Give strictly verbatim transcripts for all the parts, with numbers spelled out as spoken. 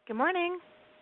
Good morning.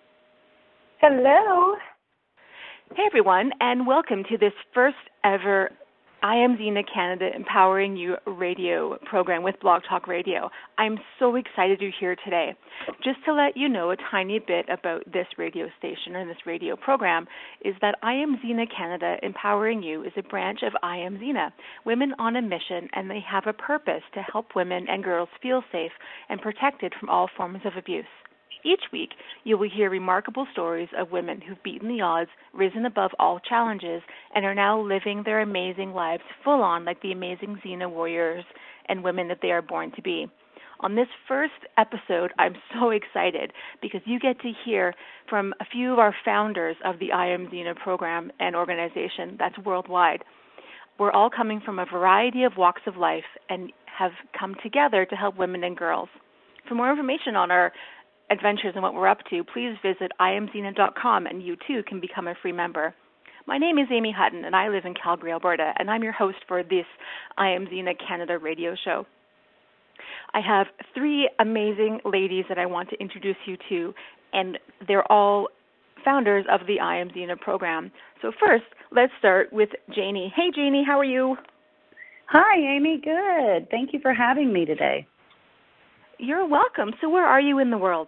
Hello. Hey, everyone, and welcome to this first ever I Am Zena Canada Empowering You radio program with Blog Talk Radio. I'm so excited you're here today. Just to let you know a tiny bit about this radio station or this radio program is that I Am Zena Canada Empowering You is a branch of I Am Zena, Women on a Mission, and they have a purpose to help women and girls feel safe and protected from all forms of abuse. Each week, you will hear remarkable stories of women who've beaten the odds, risen above all challenges, and are now living their amazing lives full on like the amazing Zena warriors and women that they are born to be. On this first episode, I'm so excited because you get to hear from a few of our founders of the I Am Zena program and organization that's worldwide. We're all coming from a variety of walks of life and have come together to help women and girls. For more information on our adventures and what we're up to, please visit I am zena dot com and you too can become a free member. My name is Amy Hutton and I live in Calgary, Alberta, and I'm your host for this I Am Zena Canada radio show. I have three amazing ladies that I want to introduce you to, and they're all founders of the I Am Zena program. So first, let's start with Janie. Hey Janie, how are you? Hi Amy, good. Thank you for having me today. You're welcome. So where are you in the world?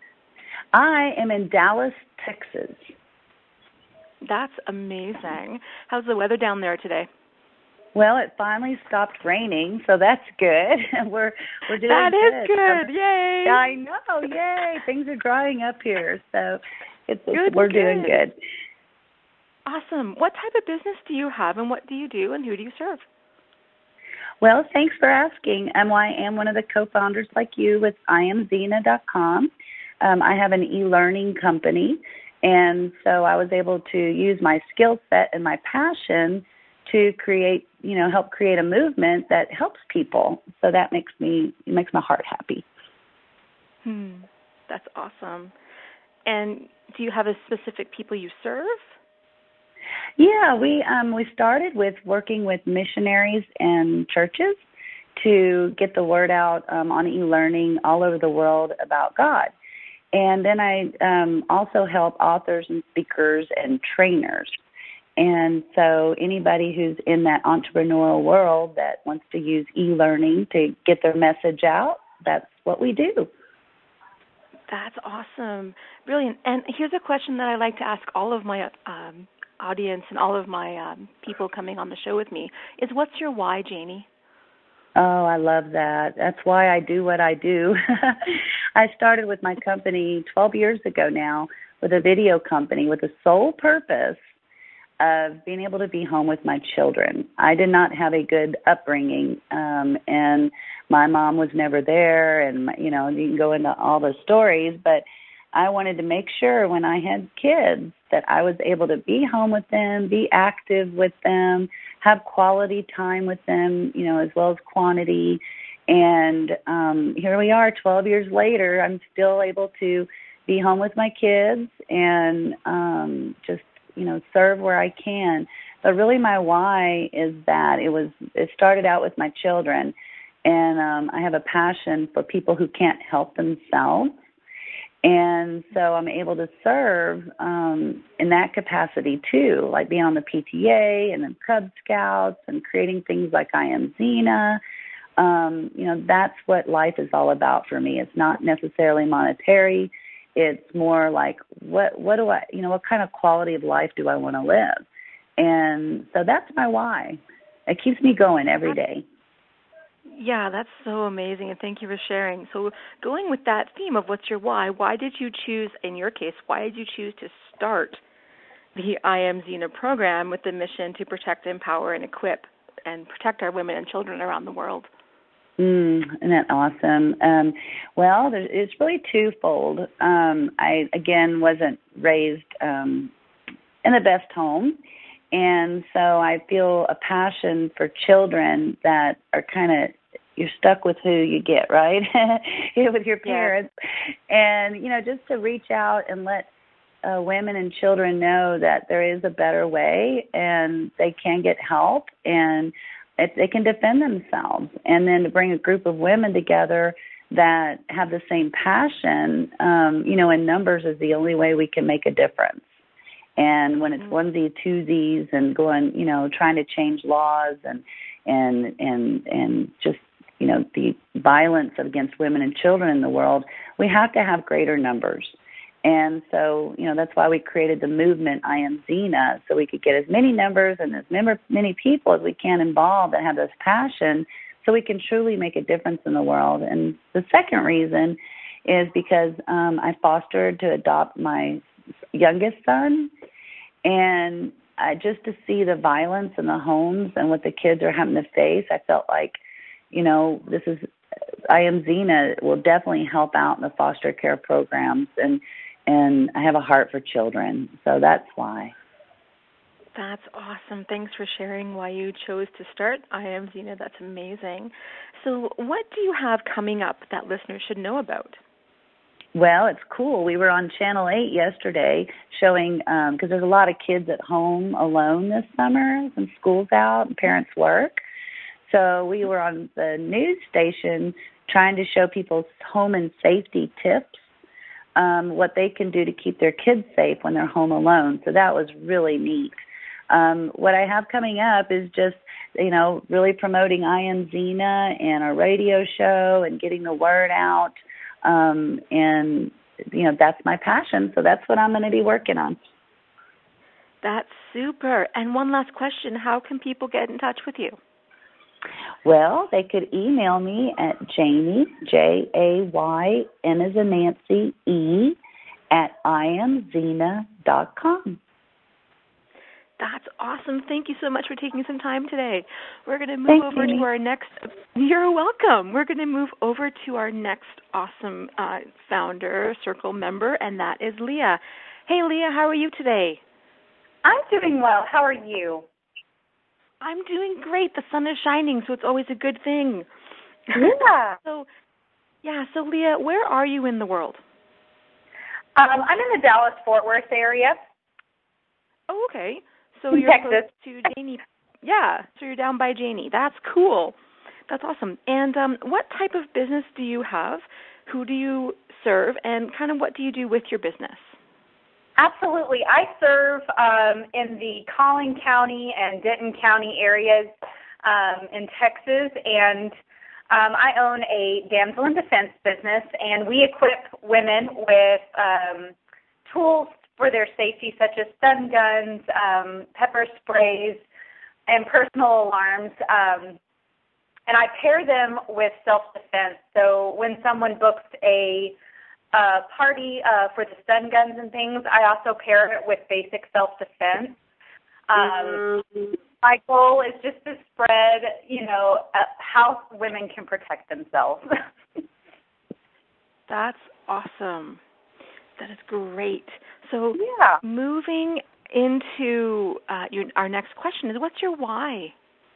I am in Dallas, Texas. That's amazing. How's the weather down there today? Well, it finally stopped raining, so that's good. we're we're doing that good. That is good. Um, yay! I know. Yay! Things are drying up here, so it's, good, it's we're good. doing good. Awesome. What type of business do you have, and what do you do, and who do you serve? Well, thanks for asking. Um, well, I am one of the co-founders like you with I am zena dot com. Um, I have an e-learning company, and so I was able to use my skill set and my passion to create, you know, help create a movement that helps people. So that makes me it makes my heart happy. Hmm, that's awesome. And do you have a specific people you serve? Yeah, we um, we started with working with missionaries and churches to get the word out um, on e-learning all over the world about God. And then I um, also help authors and speakers and trainers. And so anybody who's in that entrepreneurial world that wants to use e-learning to get their message out, that's what we do. That's awesome. Brilliant. And here's a question that I like to ask all of my um, audience and all of my um, people coming on the show with me is, what's your why, Janie? Oh, I love that. That's why I do what I do. I started with my company twelve years ago now with a video company with the sole purpose of being able to be home with my children. I did not have a good upbringing, um, and my mom was never there, and, my, you know, you can go into all the stories, but I wanted to make sure when I had kids that I was able to be home with them, be active with them, have quality time with them, you know, as well as quantity. And um, here we are twelve years later. I'm still able to be home with my kids and um, just, you know, serve where I can. But really my why is that it was, it started out with my children. And um, I have a passion for people who can't help themselves. And so I'm able to serve um, in that capacity too, like being on the P T A and the Cub Scouts and creating things like I Am Zena. Um, you know, that's what life is all about for me. It's not necessarily monetary. It's more like what what do I, you know, what kind of quality of life do I want to live? And so that's my why. It keeps me going every day. Yeah, that's so amazing, and thank you for sharing. So going with that theme of what's your why, why did you choose, in your case, why did you choose to start the I Am Zena program with the mission to protect, empower, and equip and protect our women and children around the world? Mm, isn't that awesome? Um, well, there's, it's really twofold. Um, I, again, wasn't raised um, in the best home, and so I feel a passion for children that are kind of, you're stuck with who you get, right? With your parents. Yeah. And, you know, just to reach out and let uh, women and children know that there is a better way and they can get help and if they can defend themselves. And then to bring a group of women together that have the same passion, um, you know, in numbers is the only way we can make a difference. And when it's onesie twosies and going, you know, trying to change laws and and and and just, you know, the violence against women and children in the world, we have to have greater numbers. And so, you know, that's why we created the movement I Am Zena, so we could get as many numbers and as many people as we can involved that have this passion, so we can truly make a difference in the world. And the second reason is because um, I fostered to adopt my youngest son, and uh, just to see the violence in the homes and what the kids are having to face, I felt like, you know, this is, I Am Zena will definitely help out in the foster care programs, and and I have a heart for children, so that's why. That's awesome. Thanks for sharing why you chose to start I Am Zena. That's amazing. So what do you have coming up that listeners should know about? Well, it's cool. We were on Channel eight yesterday showing, because um, there's a lot of kids at home alone this summer, and school's out and parents work. So we were on the news station trying to show people home and safety tips, um, what they can do to keep their kids safe when they're home alone. So that was really neat. Um, what I have coming up is just, you know, really promoting I Am Zena and our radio show and getting the word out. Um, and, you know, that's my passion. So that's what I'm going to be working on. That's super. And one last question. How can people get in touch with you? Well, they could email me at Jaynie, J A Y N as in Nancy, E, at I am zena dot com. That's awesome. Thank you so much for taking some time today. We're going to move Thanks, over Amy. to our next, you're welcome. We're going to move over to our next awesome uh, founder, circle member, and that is Leah. Hey, Leah, how are you today? I'm doing well. How are you? I'm doing great. The sun is shining, so it's always a good thing. Yeah. so, yeah, so Leah, where are you in the world? Um, I'm in the Dallas-Fort Worth area. Oh, okay. So in you're Texas. close to Janie. Yeah, so you're down by Janie. That's cool. That's awesome. And um, what type of business do you have? Who do you serve? And kind of what do you do with your business? Absolutely. I serve um, in the Collin County and Denton County areas um, in Texas, and um, I own a damsel in defense business, and we equip women with um, tools for their safety, such as stun guns, um, pepper sprays, and personal alarms. Um, and I pair them with self-defense. So when someone books a uh, party uh, for the stun guns and things, I also pair it with basic self-defense. Um, mm-hmm. My goal is just to spread, you know, uh, how women can protect themselves. That's awesome. That is great. So yeah. moving into uh, your, our next question is, what's your why?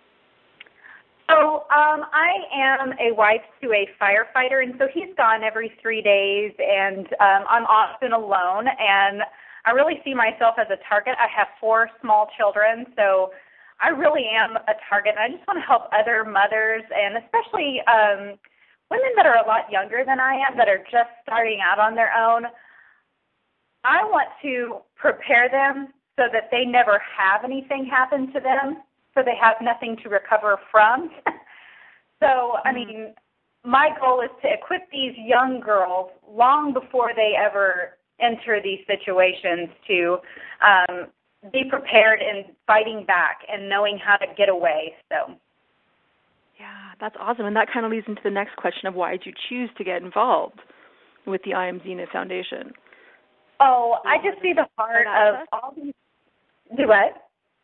So um, I am a wife to a firefighter, and so he's gone every three days, and um, I'm often alone, and I really see myself as a target. I have four small children, so I really am a target, and I just want to help other mothers, and especially um, women that are a lot younger than I am, that are just starting out on their own. I want to prepare them so that they never have anything happen to them, so they have nothing to recover from. So, I mean, my goal is to equip these young girls long before they ever enter these situations to um, be prepared and fighting back and knowing how to get away. So, yeah, that's awesome. And that kind of leads into the next question of why did you choose to get involved with the I Am Zena Foundation? Oh, I just see the heart of all these. Do what?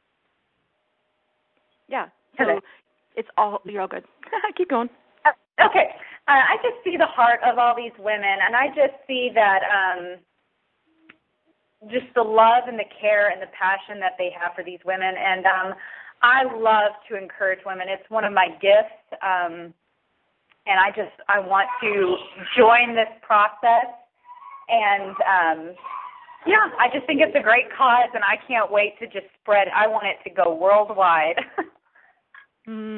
Yeah. So Hello. It's all, you're all good. Keep going. Uh, okay. Uh, I just see the heart of all these women, and I just see that um, just the love and the care and the passion that they have for these women. And um, I love to encourage women. It's one of my gifts. Um, and I just, I want to join this process. And, um, yeah, I just think it's a great cause, and I can't wait to just spread. I want it to go worldwide. mm,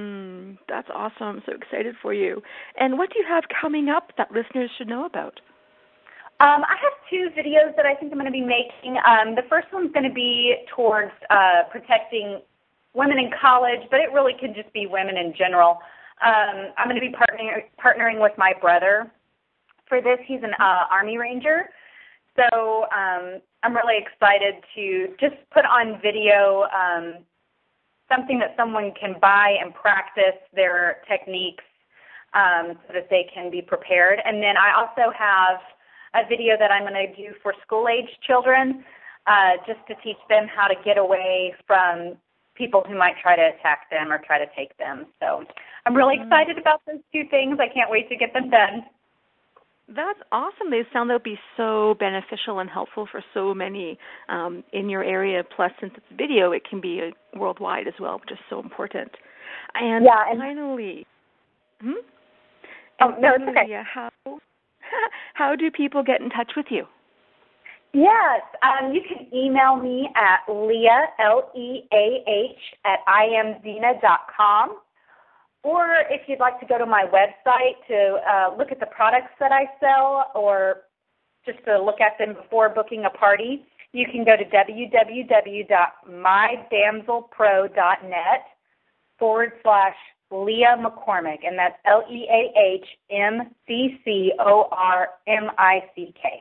awesome. That's awesome. I'm so excited for you. And what do you have coming up that listeners should know about? Um, I have two videos that I think I'm going to be making. Um, the first one's going to be towards uh, protecting women in college, but it really could just be women in general. Um, I'm going to be partnering, partnering with my brother for this. He's an uh, Army Ranger. So um, I'm really excited to just put on video um, something that someone can buy and practice their techniques um, so that they can be prepared. And then I also have a video that I'm going to do for school-age children uh, just to teach them how to get away from people who might try to attack them or try to take them. So I'm really excited about those two things. I can't wait to get them done. That's awesome. They sound they'll be so beneficial and helpful for so many um, in your area. Plus, since it's video, it can be uh, worldwide as well, which is so important. And yeah, and finally, hmm? oh, and no, finally, it's okay. Uh, how, how do people get in touch with you? Yes, um, you can email me at Leah, L E A H, at I am Zena dot com. Or if you'd like to go to my website to uh, look at the products that I sell or just to look at them before booking a party, you can go to www dot my damsel pro dot net forward slash Leah McCormick, and that's L E A H M C C O R M I C K.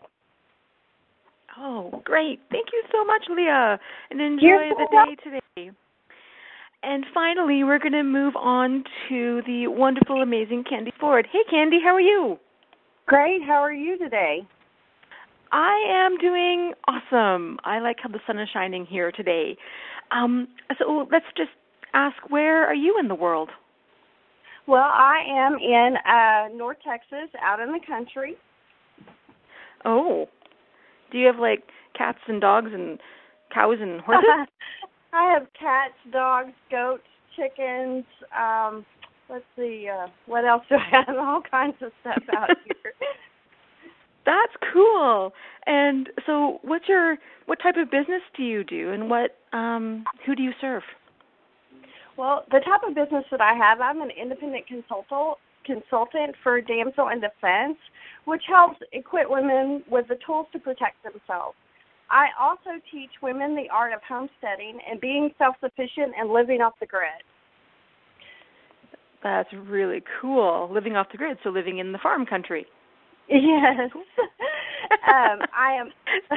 Oh, great. Thank you so much, Leah, and enjoy You're the welcome. day today. And finally, we're going to move on to the wonderful, amazing Candy Ford. Hey, Candy, how are you? Great. How are you today? I am doing awesome. I like how the sun is shining here today. Um, so let's just ask, where are you in the world? Well, I am in uh, North Texas, out in the country. Oh, do you have, like, cats and dogs and cows and horses? I have cats, dogs, goats, chickens. Um, let's see, uh, what else do I have? All kinds of stuff out here. That's cool. And so, what's your what type of business do you do, and what um, who do you serve? Well, the type of business that I have, I'm an independent consultant consultant for Damsel in Defense, which helps equip women with the tools to protect themselves. I also teach women the art of homesteading and being self-sufficient and living off the grid. That's really cool. Living off the grid, so living in the farm country. Yes. um, I am.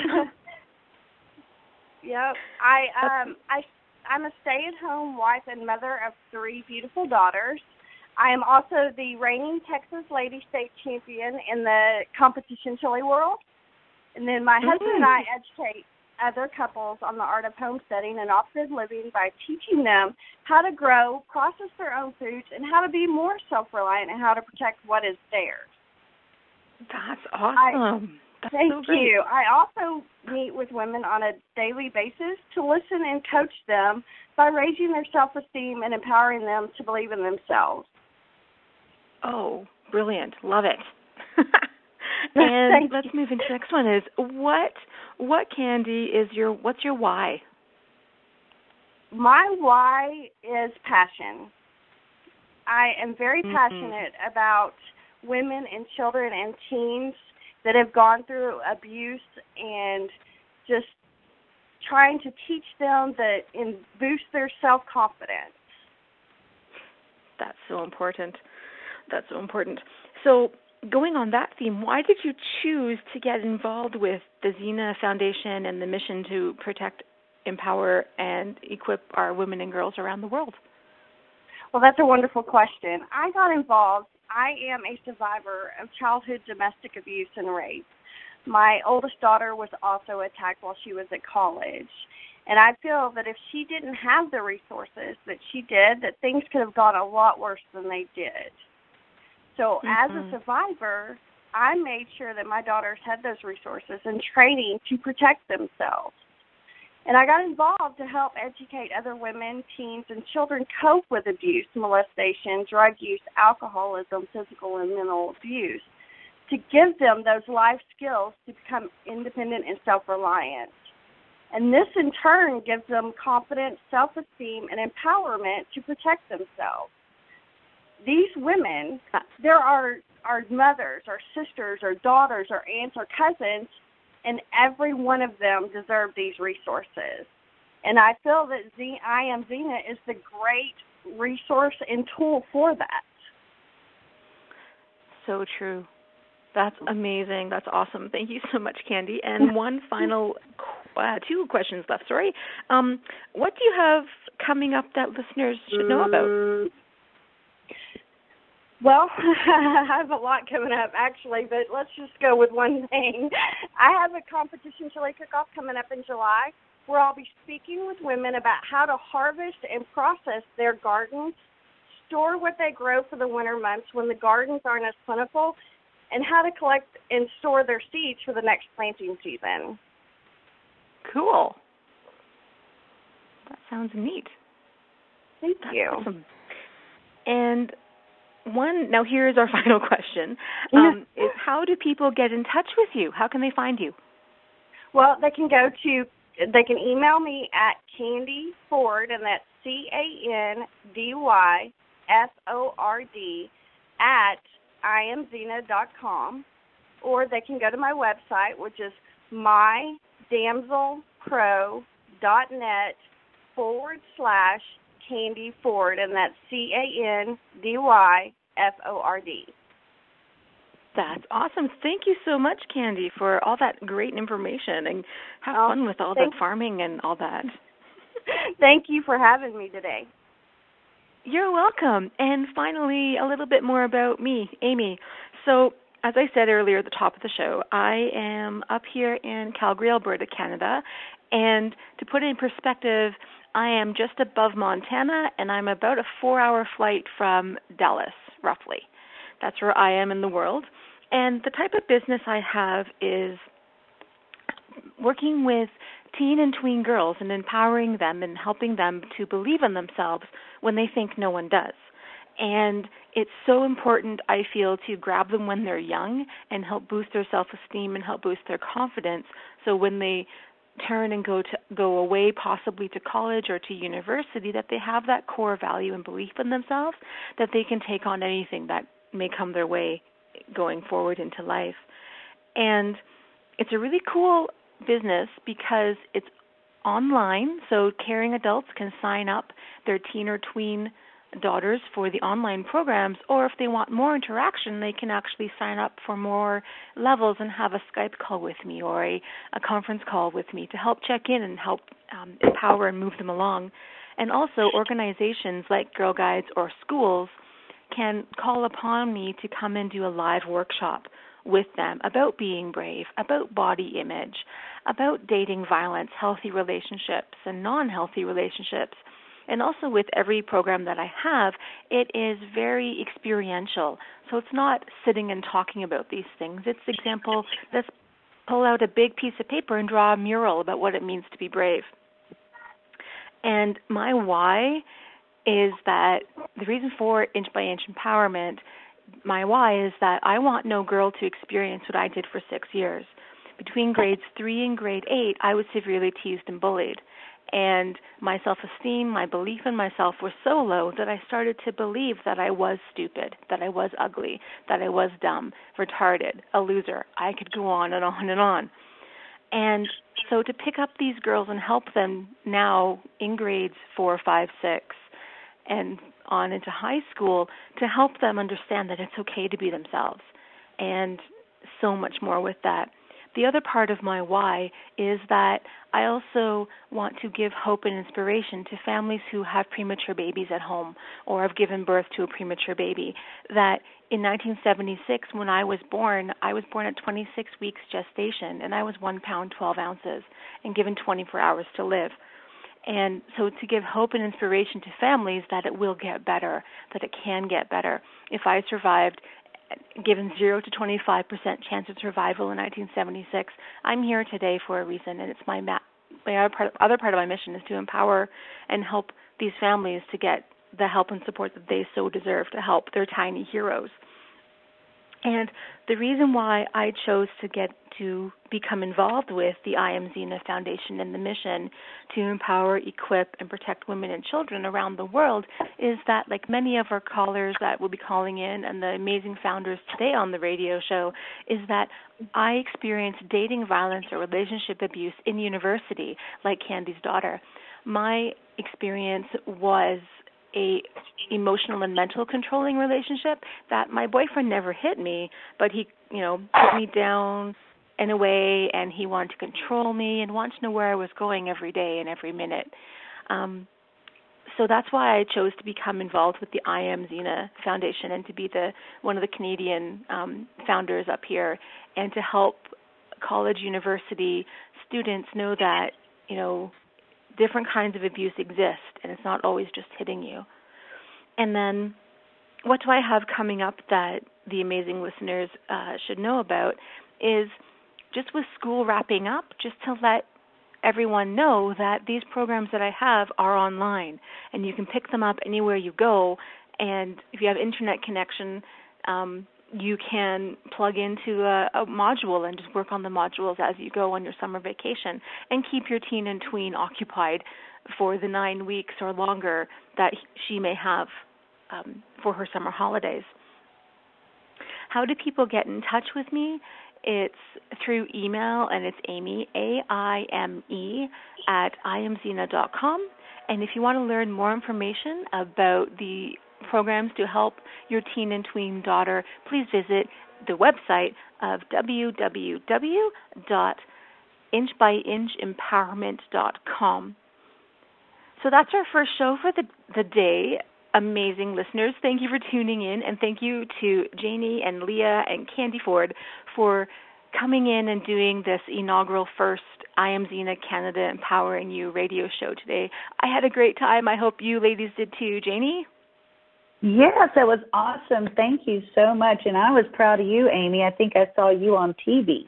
Yep. I um I I'm a stay-at-home wife and mother of three beautiful daughters. I am also the reigning Texas Lady State Champion in the competition chili world. And then my husband and I educate other couples on the art of homesteading and off-grid living by teaching them how to grow, process their own foods, and how to be more self-reliant and how to protect what is theirs. That's awesome. I, That's thank so great. you. I also meet with women on a daily basis to listen and coach them by raising their self-esteem and empowering them to believe in themselves. Oh, brilliant. Love it. And let's move into the next one is what what Candy is your what's your why? My why is passion. I am very Mm-hmm. passionate about women and children and teens that have gone through abuse and just trying to teach them that and boost their self-confidence. That's so important. That's so important. So going on that theme, why did you choose to get involved with the Zena Foundation and the mission to protect, empower, and equip our women and girls around the world? Well, that's a wonderful question. I got involved. I am a survivor of childhood domestic abuse and rape. My oldest daughter was also attacked while she was at college. And I feel that if she didn't have the resources that she did, that things could have gone a lot worse than they did. So mm-hmm. as a survivor, I made sure that my daughters had those resources and training to protect themselves. And I got involved to help educate other women, teens, and children cope with abuse, molestation, drug use, alcoholism, physical and mental abuse, to give them those life skills to become independent and self-reliant. And this, in turn, gives them confidence, self-esteem, and empowerment to protect themselves. these women, there are our mothers, our sisters, our daughters, our aunts, our cousins, and every one of them deserve these resources. And I feel that Z- I Am Zena is the great resource and tool for that. So true. That's amazing. That's awesome. Thank you so much, Candy. And one final, uh, two questions left, sorry. Um, what do you have coming up that listeners should know about? Well, I have a lot coming up, actually, but let's just go with one thing. I have a competition chili cook-off coming up in July where I'll be speaking with women about how to harvest and process their gardens, store what they grow for the winter months when the gardens aren't as plentiful, and how to collect and store their seeds for the next planting season. Cool. That sounds neat. Thank That's you. Awesome. And one, now here's our final question, um, is how do people get in touch with you? How can they find you? Well, they can go to, they can email me at Candy Ford, and that's C A N D Y F O R D, at I am zena dot com, or they can go to my website, which is my damsel pro dot net forward slash Candy Ford, and that's C A N D Y F O R D. That's awesome. Thank you so much, Candy, for all that great information, and have oh, fun with all that farming and all that. Thank you for having me today. You're welcome. And finally, a little bit more about me, Amy. So, as I said earlier at the top of the show, I am up here in Calgary, Alberta, Canada. And to put it in perspective, I am just above Montana, and I'm about a four-hour flight from Dallas, roughly. That's where I am in the world. And the type of business I have is working with teen and tween girls and empowering them and helping them to believe in themselves when they think no one does. And it's so important, I feel, to grab them when they're young and help boost their self-esteem and help boost their confidence, so when they turn and go to go away possibly to college or to university, that they have that core value and belief in themselves, that they can take on anything that may come their way going forward into life. And it's a really cool business because it's online, so caring adults can sign up their teen or tween daughters for the online programs, or if they want more interaction, they can actually sign up for more levels and have a Skype call with me or a, a conference call with me to help check in and help um, empower and move them along. And also organizations like Girl Guides or schools can call upon me to come and do a live workshop with them about being brave, about body image, about dating violence, healthy relationships, and non-healthy relationships. And also with every program that I have, it is very experiential. So it's not sitting and talking about these things. It's example, let's pull out a big piece of paper and draw a mural about what it means to be brave. And my why is that the reason for Inch by Inch Empowerment, my why is that I want no girl to experience what I did for six years. Between grades three and grade eight, I was severely teased and bullied. And my self-esteem, my belief in myself was so low that I started to believe that I was stupid, that I was ugly, that I was dumb, retarded, a loser. I could go on and on and on. And so to pick up these girls and help them now in grades four, five, six, and on into high school, to help them understand that it's okay to be themselves, and so much more with that. The other part of my why is that I also want to give hope and inspiration to families who have premature babies at home or have given birth to a premature baby, that in nineteen seventy-six, when I was born, I was born at twenty-six weeks gestation, and I was one pound, twelve ounces, and given twenty-four hours to live. And so to give hope and inspiration to families that it will get better, that it can get better. If I survived, given zero to twenty-five percent chance of survival in nineteen seventy-six, I'm here today for a reason, and it's my, ma- my other, part, other part of my mission is to empower and help these families to get the help and support that they so deserve to help their tiny heroes. And the reason why I chose to get to become involved with the I Am Zena Foundation and the mission to empower, equip, and protect women and children around the world is that, like many of our callers that will be calling in and the amazing founders today on the radio show, is that I experienced dating violence or relationship abuse in university, like Candy's daughter. My experience was a emotional and mental controlling relationship that my boyfriend never hit me, but he, you know, put me down in a way, and he wanted to control me and wanted to know where I was going every day and every minute. Um, so that's why I chose to become involved with the I Am Zena Foundation and to be the one of the Canadian um, founders up here, and to help college, university students know that, you know, different kinds of abuse exist, and it's not always just hitting you. And then what do I have coming up that the amazing listeners uh, should know about is just with school wrapping up, just to let everyone know that these programs that I have are online, and you can pick them up anywhere you go. And if you have internet connection, um, you can plug into a, a module and just work on the modules as you go on your summer vacation, and keep your teen and tween occupied for the nine weeks or longer that she may have um, for her summer holidays. How do people get in touch with me? It's through email, and it's Amy, A I M E, at I am zena dot com. And if you want to learn more information about the programs to help your teen and tween daughter, please visit the website of w w w dot inch by inch empowerment dot com. So that's our first show for the, the day. Amazing listeners, thank you for tuning in, and thank you to Janie and Leah and Candy Ford for coming in and doing this inaugural first I Am Zena Canada Empowering You radio show today. I had a great time. I hope you ladies did too. Janie? Yes, it was awesome. Thank you so much. And I was proud of you, Amy. I think I saw you on T V.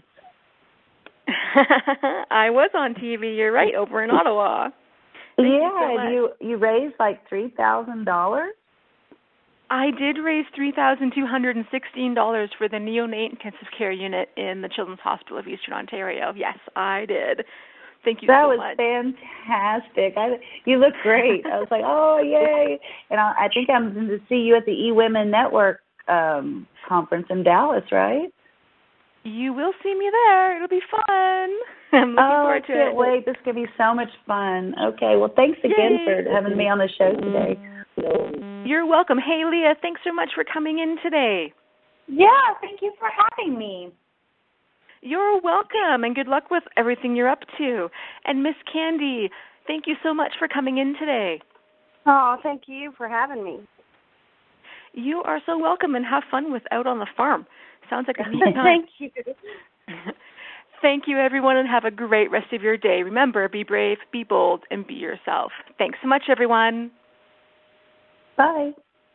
I was on T V. You're right, over in Ottawa. Thank yeah, you, so you you raised like three thousand dollars. I did raise three thousand two hundred and sixteen dollars for the neonate intensive care unit in the Children's Hospital of Eastern Ontario. Yes, I did. Thank you that so was much. fantastic. I, you look great. I was like, oh yay! And I, I think I'm going to see you at the eWomen Network um, conference in Dallas, right? You will see me there. It'll be fun. I'm looking oh, forward to I can't it. wait. This is going to be so much fun. Okay, well, thanks again Yay. for having me on the show today. You're welcome. Hey, Leah, thanks so much for coming in today. Yeah, thank you for having me. You're welcome, and good luck with everything you're up to. And Miss Candy, thank you so much for coming in today. Oh, thank you for having me. You are so welcome, and have fun with Out on the Farm. Sounds like a neat time. Thank you. Thank you, everyone, and have a great rest of your day. Remember, be brave, be bold, and be yourself. Thanks so much, everyone. Bye.